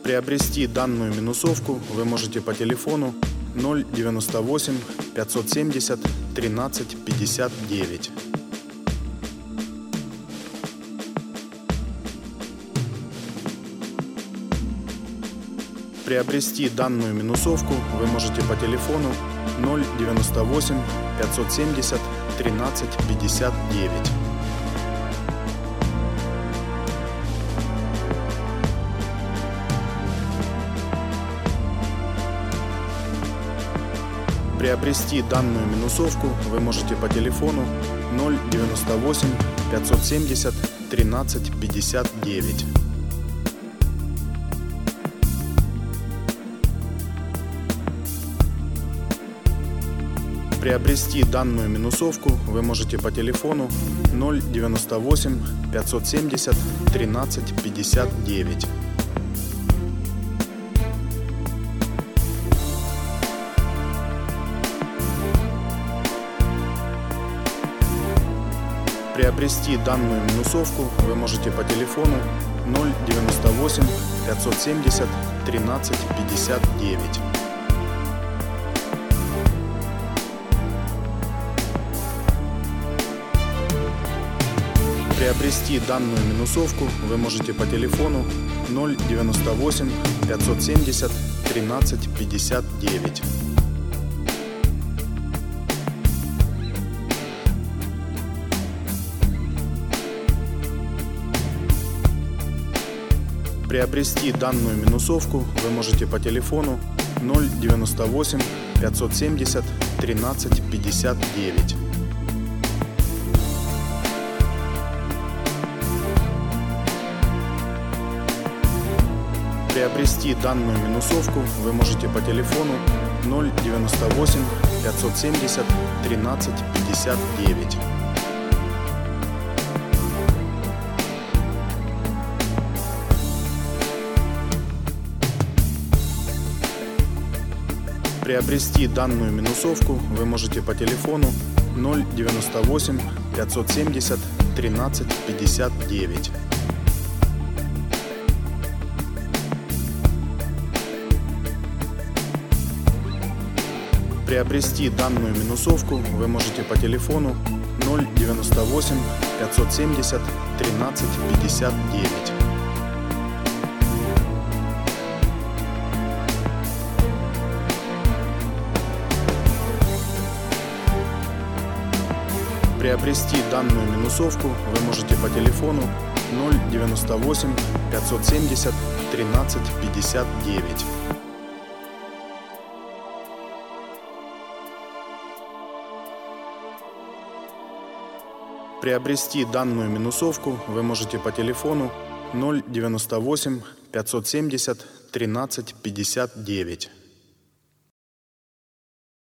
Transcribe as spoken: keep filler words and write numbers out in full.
Приобрести данную минусовку вы можете по телефону ноль девяносто восемь пятьсот семьдесят тринадцать пятьдесят девять. Приобрести данную минусовку вы можете по телефону ноль девяносто восемь пятьсот семьдесят тринадцать пятьдесят девять. Приобрести данную минусовку вы можете по телефону ноль девяносто восемь пятьсот семьдесят тринадцать пятьдесят девять. Приобрести данную минусовку вы можете по телефону ноль девяносто восемь пятьсот семьдесят тринадцать пятьдесят девять. Приобрести данную минусовку вы можете по телефону ноль девяносто восемь пятьсот семьдесят тринадцать пятьдесят девять. Приобрести данную минусовку вы можете по телефону ноль девяносто восемь пятьсот семьдесят тринадцать пятьдесят девять. Приобрести данную минусовку вы можете по телефону ноль девяносто восемь пятьсот семьдесят тринадцать пятьдесят девять. Приобрести данную минусовку вы можете по телефону ноль девяносто восемь пятьсот семьдесят тринадцать пятьдесят девять. Приобрести данную минусовку вы можете по телефону ноль девяносто восемь пятьсот семьдесят тринадцать пятьдесят девять. Приобрести данную минусовку вы можете по телефону ноль девяносто восемь пятьсот семьдесят тринадцать пятьдесят девять. Приобрести данную минусовку вы можете по телефону ноль девяносто восемь пятьсот семьдесят тринадцать пятьдесят девять. Приобрести данную минусовку вы можете по телефону ноль девяносто восемь пятьсот семьдесят тринадцать пятьдесят девять.